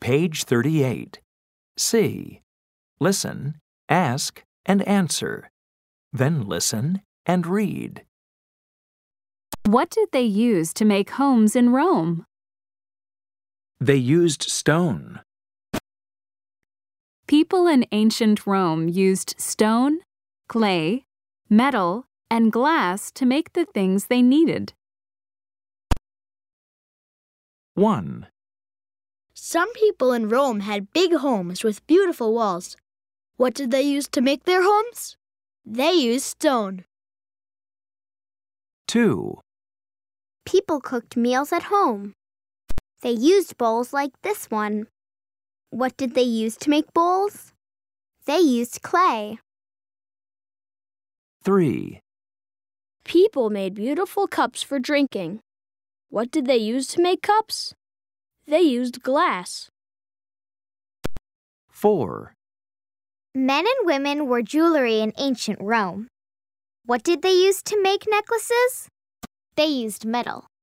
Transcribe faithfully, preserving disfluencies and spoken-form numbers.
Page thirty-eight. C. Listen, ask, and answer. Then listen and read. What did they use to make homes in Rome? They used stone. People in ancient Rome used stone, clay, metal, and glass to make the things they needed. one. Some people in Rome had big homes with beautiful walls. What did they use to make their homes? They used stone. two. People cooked meals at home. They used bowls like this one. What did they use to make bowls? They used clay. three. People made beautiful cups for drinking. What did they use to make cups? They used glass. four. Men and women wore jewelry in ancient Rome. What did they use to make necklaces? They used metal.